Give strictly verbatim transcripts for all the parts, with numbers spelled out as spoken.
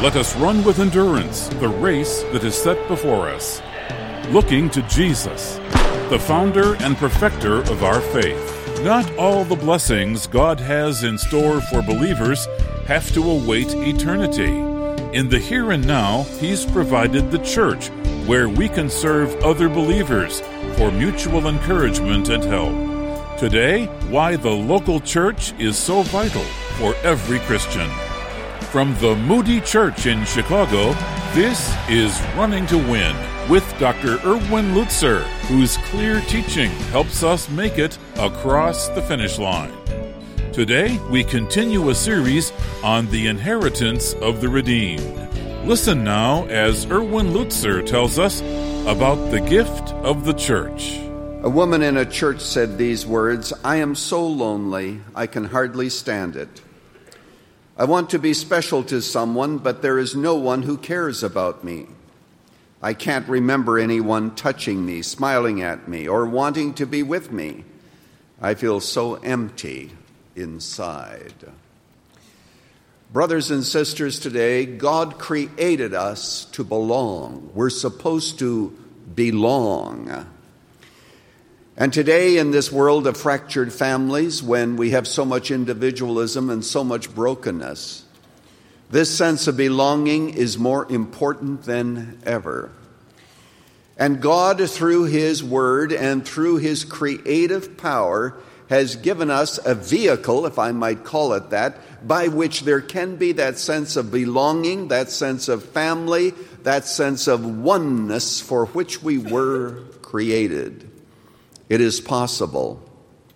Let us run with endurance the race that is set before us, looking to Jesus, the founder and perfecter of our faith. Not all the blessings God has in store for believers have to await eternity. In the here and now, He's provided the church, where we can serve other believers for mutual encouragement and help. Today, why the local church is so vital for every Christian. From the Moody Church in Chicago, this is Running to Win with Doctor Erwin Lutzer, whose clear teaching helps us make it across the finish line. Today, we continue a series on the inheritance of the redeemed. Listen now as Erwin Lutzer tells us about the gift of the church. A woman in a church said these words, "I am so lonely, I can hardly stand it. I want to be special to someone, but there is no one who cares about me. I can't remember anyone touching me, smiling at me, or wanting to be with me. I feel so empty inside." Brothers and sisters, today, God created us to belong. We're supposed to belong. And today, in this world of fractured families, when we have so much individualism and so much brokenness, this sense of belonging is more important than ever. And God, through His Word and through His creative power, has given us a vehicle, if I might call it that, by which there can be that sense of belonging, that sense of family, that sense of oneness for which we were created. It is possible.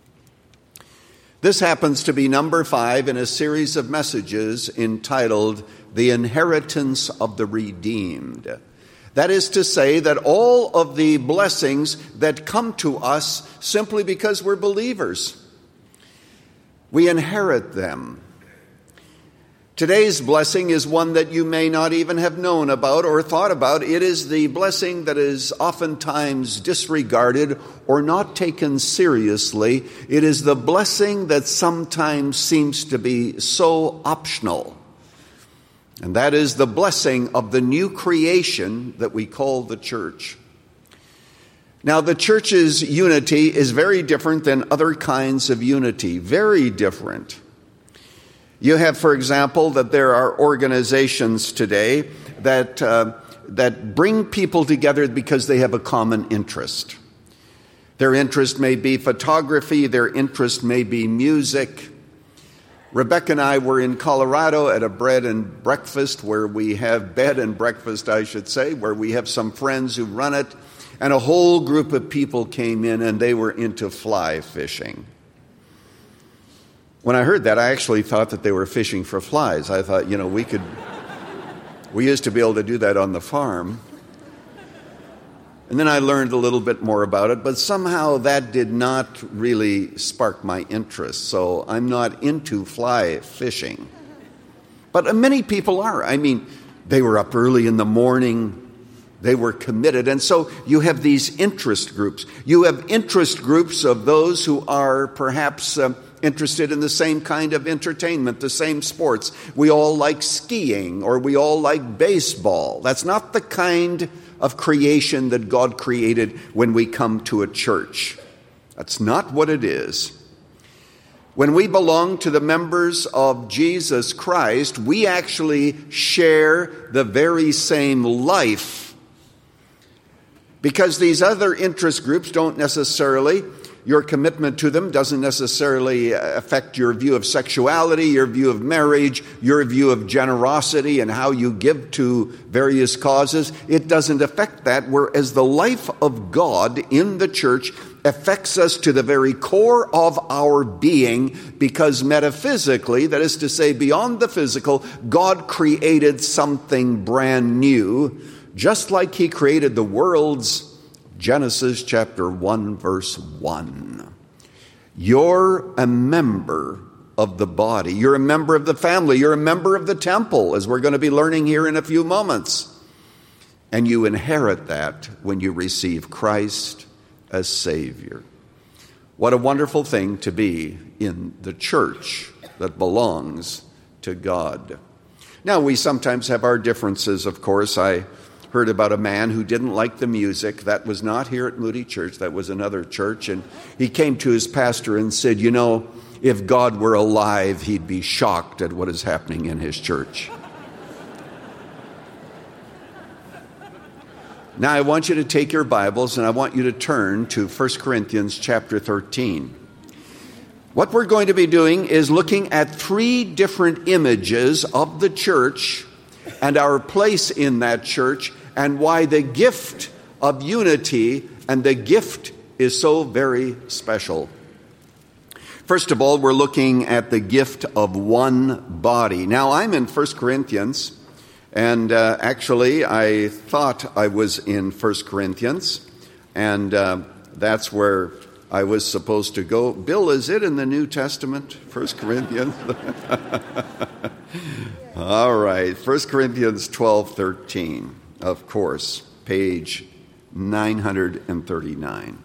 This happens to be number five in a series of messages entitled The Inheritance of the Redeemed. That is to say that all of the blessings that come to us simply because we're believers, we inherit them. Today's blessing is one that you may not even have known about or thought about. It is the blessing that is oftentimes disregarded or not taken seriously. It is the blessing that sometimes seems to be so optional. And that is the blessing of the new creation that we call the church. Now, the church's unity is very different than other kinds of unity, very different. You have, for example, that there are organizations today that uh, that bring people together because they have a common interest. Their interest may be photography, their interest may be music. Rebecca and I were in Colorado at a bread and breakfast where we have bed and breakfast, I should say, where we have some friends who run it, and a whole group of people came in and they were into fly fishing. When I heard that, I actually thought that they were fishing for flies. I thought, you know, we could, we used to be able to do that on the farm. And then I learned a little bit more about it, but somehow that did not really spark my interest. So I'm not into fly fishing. But many people are. I mean, they were up early in the morning. They were committed. And so you have these interest groups. You have interest groups of those who are perhaps Uh, interested in the same kind of entertainment, the same sports. We all like skiing, or we all like baseball. That's not the kind of creation that God created when we come to a church. That's not what it is. When we belong to the members of Jesus Christ, we actually share the very same life. Because these other interest groups don't necessarily Your commitment to them doesn't necessarily affect your view of sexuality, your view of marriage, your view of generosity and how you give to various causes. It doesn't affect that, whereas the life of God in the church affects us to the very core of our being, because metaphysically, that is to say beyond the physical, God created something brand new, just like He created the worlds. Genesis chapter one, verse one. You're a member of the body. You're a member of the family. You're a member of the temple, as we're going to be learning here in a few moments. And you inherit that when you receive Christ as Savior. What a wonderful thing to be in the church that belongs to God. Now, we sometimes have our differences, of course. I heard about a man who didn't like the music. That was not here at Moody Church. That was another church. And he came to his pastor and said, you know, if God were alive, he'd be shocked at what is happening in his church. Now, I want you to take your Bibles and I want you to turn to First Corinthians chapter thirteen. What we're going to be doing is looking at three different images of the church and our place in that church and why the gift of unity and the gift is so very special. First of all, we're looking at the gift of one body. Now, I'm in First Corinthians. And uh, actually, I thought I was in First Corinthians, and uh, that's where I was supposed to go. Bill, is it in the New Testament, First Corinthians? All right, First Corinthians twelve thirteen, of course, page nine hundred thirty-nine.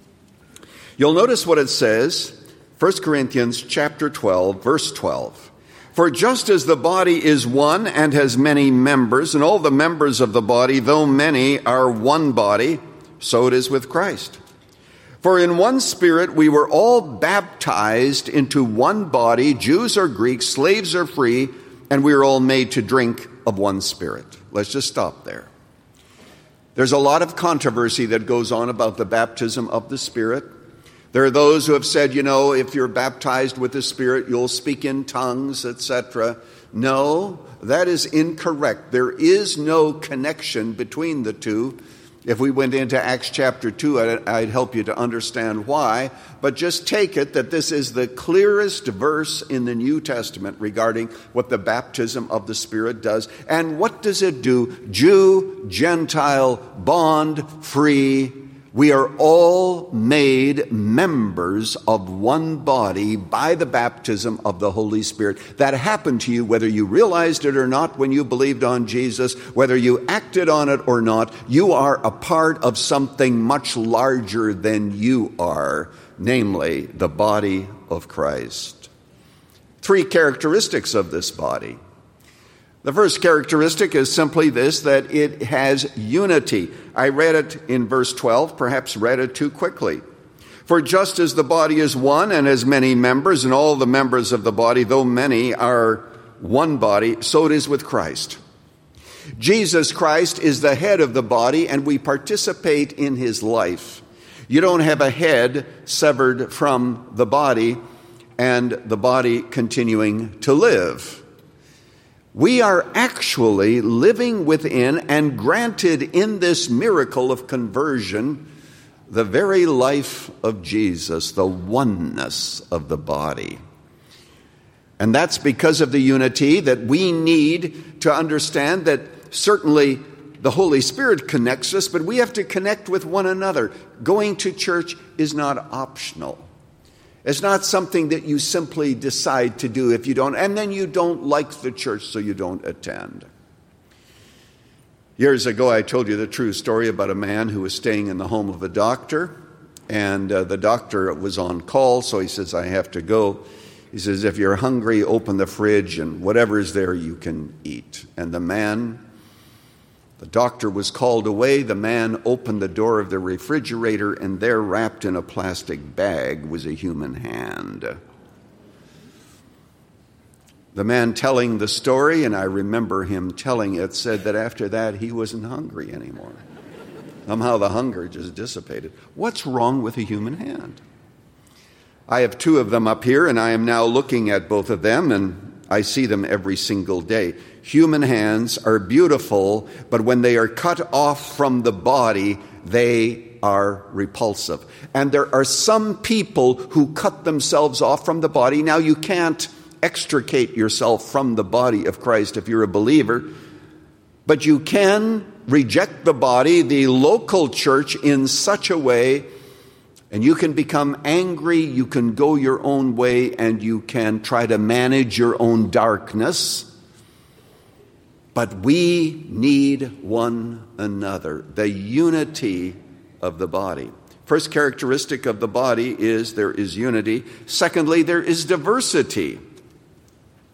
You'll notice what it says, First Corinthians chapter twelve, verse twelve. For just as the body is one and has many members, and all the members of the body, though many, are one body, so it is with Christ. For in one Spirit we were all baptized into one body, Jews or Greeks, slaves or free, and we are all made to drink of one Spirit. Let's just stop there. There's a lot of controversy that goes on about the baptism of the Spirit. There are those who have said, you know, if you're baptized with the Spirit, you'll speak in tongues, et cetera. No, that is incorrect. There is no connection between the two. If we went into Acts chapter two, I'd, I'd help you to understand why. But just take it that this is the clearest verse in the New Testament regarding what the baptism of the Spirit does. And what does it do? Jew, Gentile, bond, free. We are all made members of one body by the baptism of the Holy Spirit. That happened to you whether you realized it or not when you believed on Jesus, whether you acted on it or not. You are a part of something much larger than you are, namely the body of Christ. Three characteristics of this body. The first characteristic is simply this, that it has unity. I read it in verse twelve, perhaps read it too quickly. For just as the body is one and has many members, and all the members of the body, though many, are one body, so it is with Christ. Jesus Christ is the head of the body, and we participate in his life. You don't have a head severed from the body, and the body continuing to live. We are actually living within and granted in this miracle of conversion the very life of Jesus, the oneness of the body. And that's because of the unity that we need to understand that certainly the Holy Spirit connects us, but we have to connect with one another. Going to church is not optional. It's not something that you simply decide to do if you don't, and then you don't like the church, so you don't attend. Years ago, I told you the true story about a man who was staying in the home of a doctor, and uh, the doctor was on call, so he says, I have to go. He says, if you're hungry, open the fridge, and whatever's there you can eat. And the man, the doctor was called away. The man opened the door of the refrigerator, and there, wrapped in a plastic bag, was a human hand. The man telling the story, and I remember him telling it, said that after that he wasn't hungry anymore. Somehow the hunger just dissipated. What's wrong with a human hand? I have two of them up here, and I am now looking at both of them, and I see them every single day. Human hands are beautiful, but when they are cut off from the body, they are repulsive. And there are some people who cut themselves off from the body. Now, you can't extricate yourself from the body of Christ if you're a believer, but you can reject the body, the local church, in such a way, and you can become angry, you can go your own way, and you can try to manage your own darkness. But we need one another, the unity of the body. First characteristic of the body is there is unity. Secondly, there is diversity.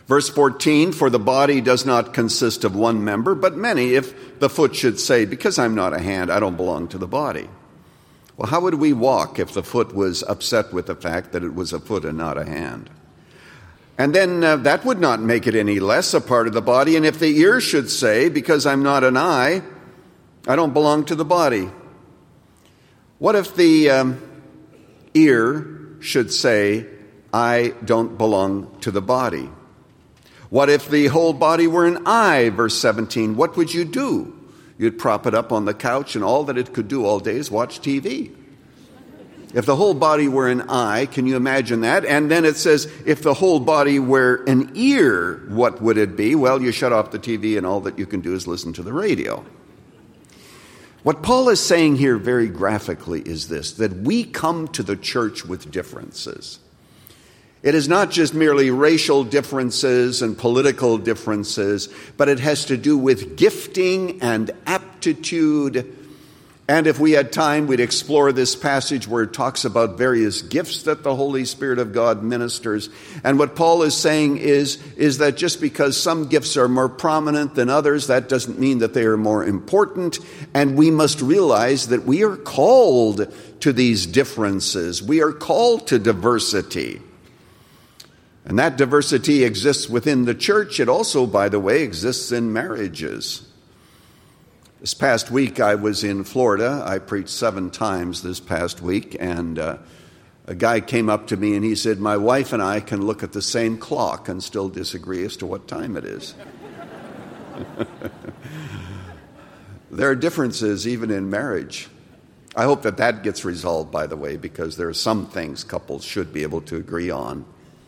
Verse fourteen, for the body does not consist of one member, but many. If the foot should say, because I'm not a hand, I don't belong to the body. Well, how would we walk if the foot was upset with the fact that it was a foot and not a hand? And then uh, that would not make it any less a part of the body. And if the ear should say, because I'm not an eye, I don't belong to the body. What if the um, ear should say, I don't belong to the body? What if the whole body were an eye? Verse seventeen, what would you do? You'd prop it up on the couch, and all that it could do all day is watch T V. If the whole body were an eye, can you imagine that? And then it says, if the whole body were an ear, what would it be? Well, you shut off the T V, and all that you can do is listen to the radio. What Paul is saying here very graphically is this, that we come to the church with differences. It is not just merely racial differences and political differences, but it has to do with gifting and aptitude. And if we had time, we'd explore this passage where it talks about various gifts that the Holy Spirit of God ministers. And what Paul is saying is, is that just because some gifts are more prominent than others, that doesn't mean that they are more important. And we must realize that we are called to these differences. We are called to diversity. And that diversity exists within the church. It also, by the way, exists in marriages. This past week, I was in Florida. I preached seven times this past week, and uh, a guy came up to me and he said, my wife and I can look at the same clock and still disagree as to what time it is. There are differences even in marriage. I hope that that gets resolved, by the way, because there are some things couples should be able to agree on.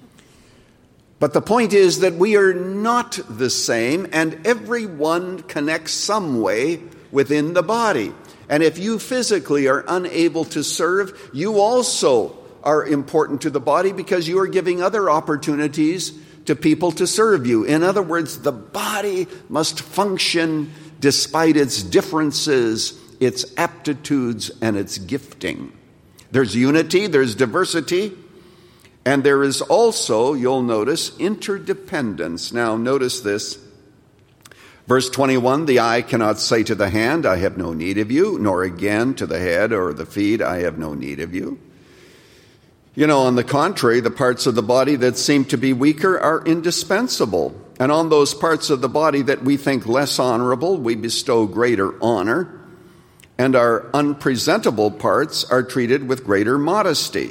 But the point is that we are not the same, and everyone connects some way within the body. And if you physically are unable to serve, you also are important to the body because you are giving other opportunities to people to serve you. In other words, the body must function despite its differences, its aptitudes, and its gifting. There's unity, there's diversity, and there is also, you'll notice, interdependence. Now, notice this. Verse twenty-one, the eye cannot say to the hand, I have no need of you, nor again to the head or the feet, I have no need of you. You know, on the contrary, the parts of the body that seem to be weaker are indispensable. And on those parts of the body that we think less honorable, we bestow greater honor. And our unpresentable parts are treated with greater modesty.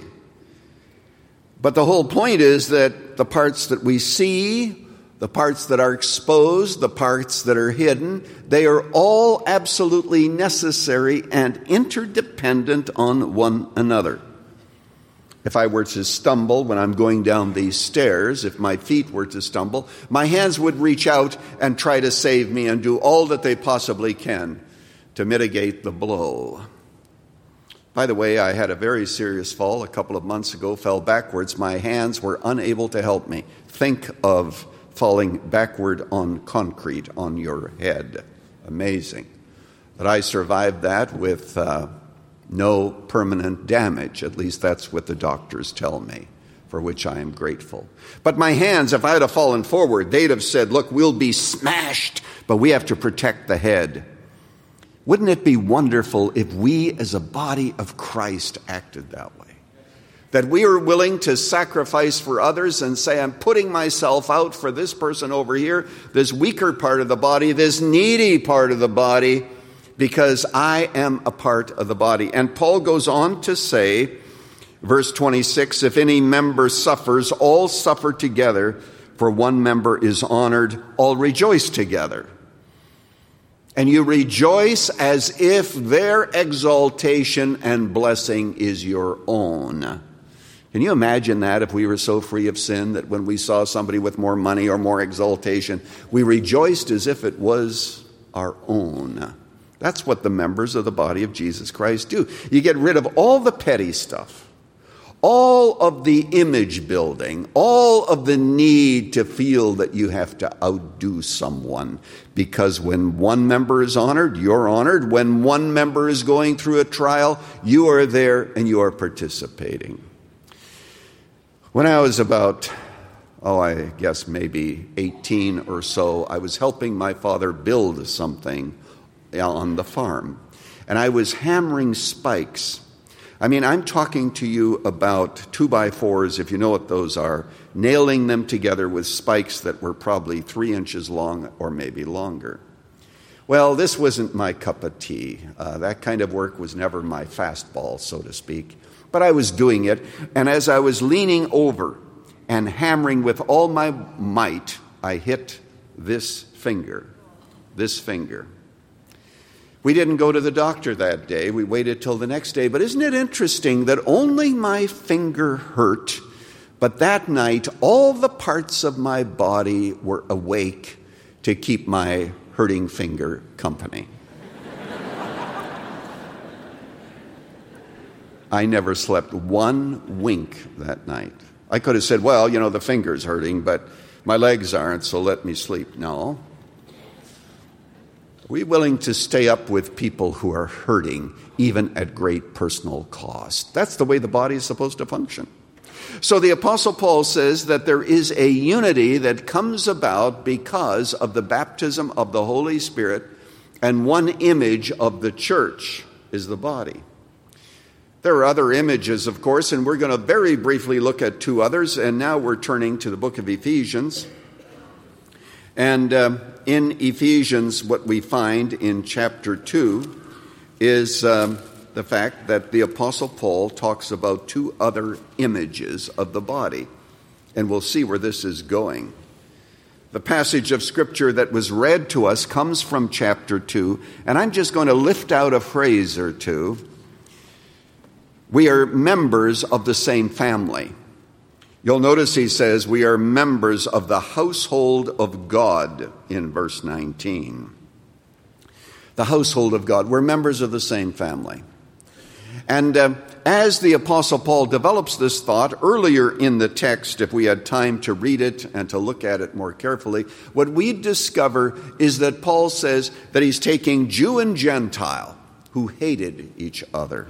But the whole point is that the parts that we see, the parts that are exposed, the parts that are hidden, they are all absolutely necessary and interdependent on one another. If I were to stumble when I'm going down these stairs, if my feet were to stumble, my hands would reach out and try to save me and do all that they possibly can to mitigate the blow. By the way, I had a very serious fall a couple of months ago, fell backwards. My hands were unable to help me. Think of falling backward on concrete on your head. Amazing. But I survived that with uh, no permanent damage. At least that's what the doctors tell me, for which I am grateful. But my hands, if I had fallen forward, they'd have said, look, we'll be smashed, but we have to protect the head. Wouldn't it be wonderful if we as a body of Christ acted that way? That we are willing to sacrifice for others and say, I'm putting myself out for this person over here, this weaker part of the body, this needy part of the body, because I am a part of the body. And Paul goes on to say, verse twenty-six, if any member suffers, all suffer together, for one member is honored, all rejoice together. And you rejoice as if their exaltation and blessing is your own. Can you imagine that if we were so free of sin that when we saw somebody with more money or more exaltation, we rejoiced as if it was our own? That's what the members of the body of Jesus Christ do. You get rid of all the petty stuff, all of the image building, all of the need to feel that you have to outdo someone. Because when one member is honored, you're honored. When one member is going through a trial, you are there and you are participating. When I was about oh, I guess maybe eighteen or so, I was helping my father build something on the farm. And I was hammering spikes. I mean, I'm talking to you about two by fours, if you know what those are, nailing them together with spikes that were probably three inches long or maybe longer. Well, this wasn't my cup of tea. Uh, that kind of work was never my fastball, so to speak. But I was doing it, and as I was leaning over and hammering with all my might, I hit this finger, this finger. We didn't go to the doctor that day. We waited till the next day. But isn't it interesting that only my finger hurt, but that night all the parts of my body were awake to keep my hurting finger company. I never slept one wink that night. I could have said, well, you know, the finger's hurting, but my legs aren't, so let me sleep. No. Are we willing to stay up with people who are hurting, even at great personal cost? That's the way the body is supposed to function. So the Apostle Paul says that there is a unity that comes about because of the baptism of the Holy Spirit, and one image of the church is the body. There are other images, of course, and we're going to very briefly look at two others, and now we're turning to the book of Ephesians. And uh, in Ephesians, what we find in chapter two is um, the fact that the Apostle Paul talks about two other images of the body. And we'll see where this is going. The passage of Scripture that was read to us comes from chapter two, and I'm just going to lift out a phrase or two. We are members of the same family. You'll notice he says we are members of the household of God in verse nineteen. The household of God. We're members of the same family. And uh, as the Apostle Paul develops this thought earlier in the text, if we had time to read it and to look at it more carefully, what we discover is that Paul says that he's taking Jew and Gentile who hated each other.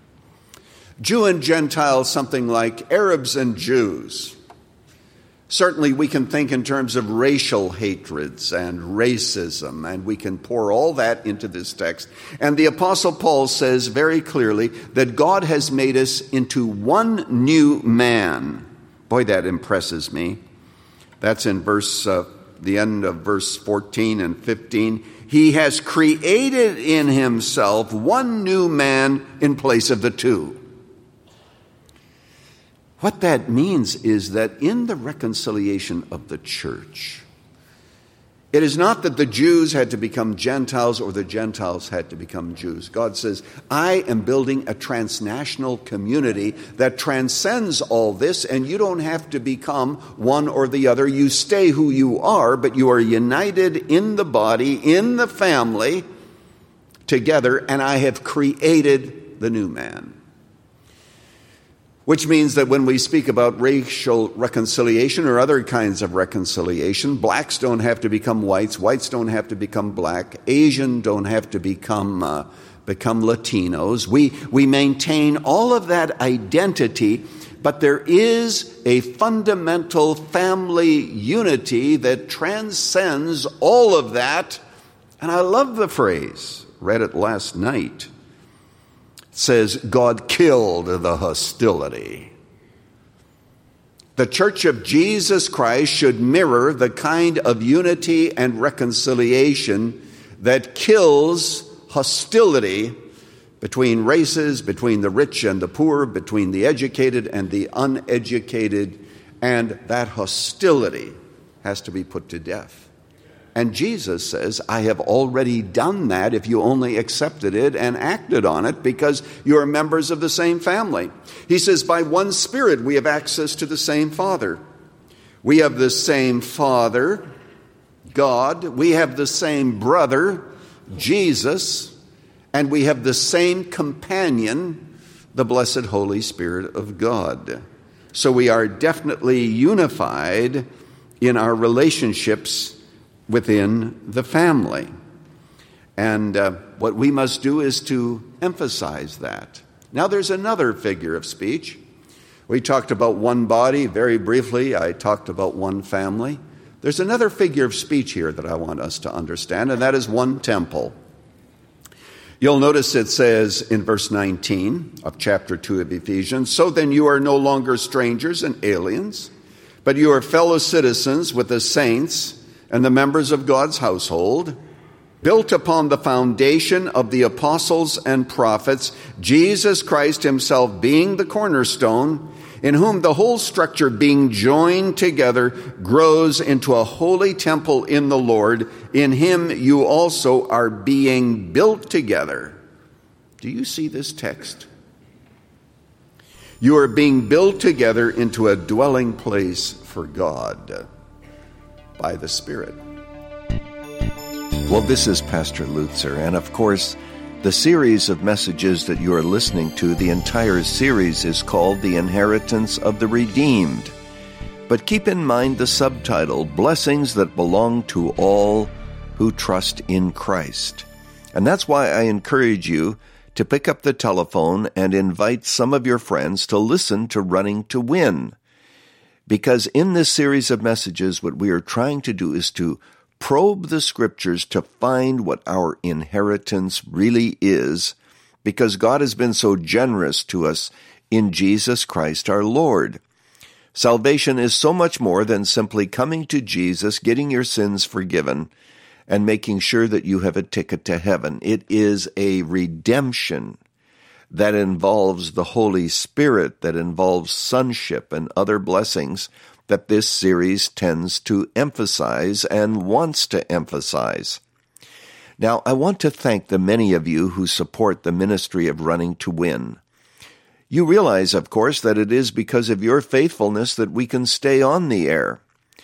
Jew and Gentile, something like Arabs and Jews. Certainly we can think in terms of racial hatreds and racism, and we can pour all that into this text. And the Apostle Paul says very clearly that God has made us into one new man. Boy, that impresses me. That's in verse, uh, the end of verse fourteen and fifteen. He has created in himself one new man in place of the two. What that means is that in the reconciliation of the church, it is not that the Jews had to become Gentiles or the Gentiles had to become Jews. God says, I am building a transnational community that transcends all this, and you don't have to become one or the other. You stay who you are, but you are united in the body, in the family, together, and I have created the new man. Which means that when we speak about racial reconciliation or other kinds of reconciliation, blacks don't have to become whites, whites don't have to become black, Asian don't have to become uh, become Latinos. We we maintain all of that identity, but there is a fundamental family unity that transcends all of that. And I love the phrase, read it last night. Says God killed the hostility. The Church of Jesus Christ should mirror the kind of unity and reconciliation that kills hostility between races, between the rich and the poor, between the educated and the uneducated, and that hostility has to be put to death. And Jesus says, I have already done that if you only accepted it and acted on it because you are members of the same family. He says, by one Spirit we have access to the same Father. We have the same Father, God. We have the same brother, Jesus. And we have the same companion, the blessed Holy Spirit of God. So we are definitely unified in our relationships within the family. And uh, what we must do is to emphasize that. Now there's another figure of speech, We talked about one body very briefly. I talked about one family. There's another figure of speech here that I want us to understand, and that is one temple. You'll notice it says in verse nineteen of chapter two of Ephesians, "So then you are no longer strangers and aliens, but you are fellow citizens with the saints and the members of God's household, built upon the foundation of the apostles and prophets, Jesus Christ himself being the cornerstone, in whom the whole structure being joined together grows into a holy temple in the Lord. In him you also are being built together." Do you see this text? You are being built together into a dwelling place for God by the Spirit. Well, this is Pastor Lutzer, and of course, the series of messages that you are listening to, the entire series is called The Inheritance of the Redeemed. But keep in mind the subtitle, Blessings That Belong to All Who Trust in Christ. And that's why I encourage you to pick up the telephone and invite some of your friends to listen to Running to Win. Because in this series of messages, what we are trying to do is to probe the Scriptures to find what our inheritance really is, because God has been so generous to us in Jesus Christ our Lord. Salvation is so much more than simply coming to Jesus, getting your sins forgiven, and making sure that you have a ticket to heaven. It is a redemption that involves the Holy Spirit, that involves sonship and other blessings that this series tends to emphasize and wants to emphasize. Now, I want to thank the many of you who support the ministry of Running to Win. You realize, of course, that it is because of your faithfulness that we can stay on the air.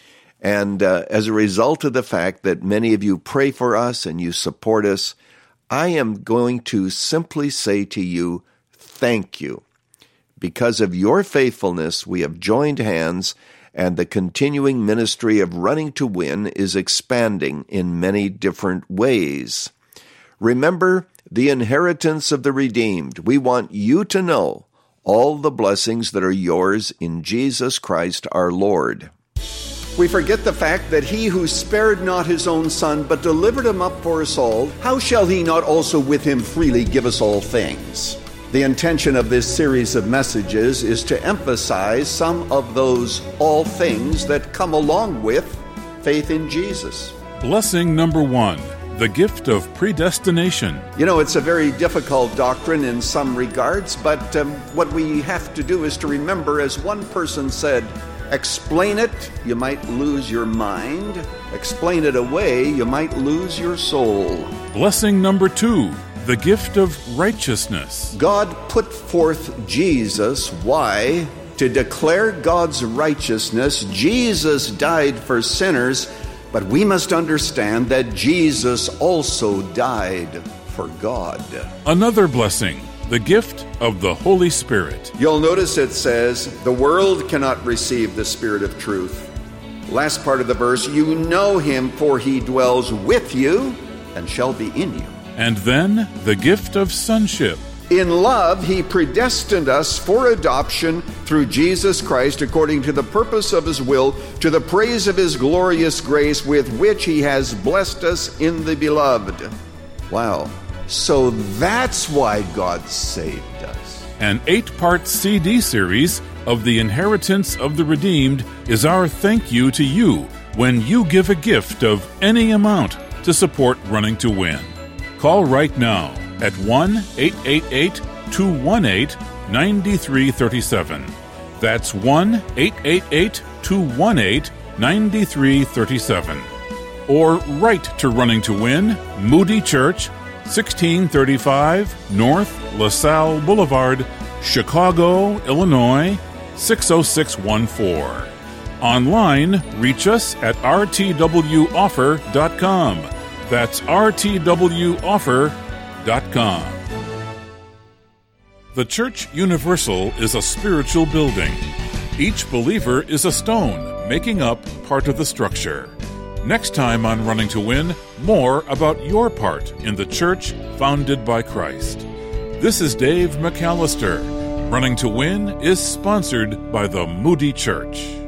And uh, as a result of the fact that many of you pray for us and you support us, I am going to simply say to you, thank you. Because of your faithfulness, we have joined hands, and the continuing ministry of Running to Win is expanding in many different ways. Remember the inheritance of the redeemed. We want you to know all the blessings that are yours in Jesus Christ our Lord. We forget the fact that he who spared not his own son, but delivered him up for us all, how shall he not also with him freely give us all things? The intention of this series of messages is to emphasize some of those all things that come along with faith in Jesus. Blessing number one, the gift of predestination. You know, it's a very difficult doctrine in some regards, but um, what we have to do is to remember, as one person said, explain it, you might lose your mind. Explain it away, you might lose your soul. Blessing number two, the gift of righteousness. God put forth Jesus. Why? To declare God's righteousness. Jesus died for sinners, but we must understand that Jesus also died for God. Another blessing, the gift of the Holy Spirit. You'll notice it says, the world cannot receive the Spirit of truth. Last part of the verse, you know him, for he dwells with you and shall be in you. And then the gift of sonship. In love, he predestined us for adoption through Jesus Christ according to the purpose of his will, to the praise of his glorious grace with which he has blessed us in the beloved. Wow. So that's why God saved us. An eight-part C D series of The Inheritance of the Redeemed is our thank you to you when you give a gift of any amount to support Running to Win. Call right now at one eight eight eight, two one eight, nine three three seven. That's one eight eight eight, two one eight, nine three three seven. Or write to Running to Win, Moody Church, sixteen thirty-five North LaSalle Boulevard, Chicago, Illinois, six oh six one four. Online, reach us at r t w offer dot com. That's r t w offer dot com. The Church Universal is a spiritual building. Each believer is a stone, making up part of the structure. Next time on Running to Win, more about your part in the church founded by Christ. This is Dave McAllister. Running to Win is sponsored by the Moody Church.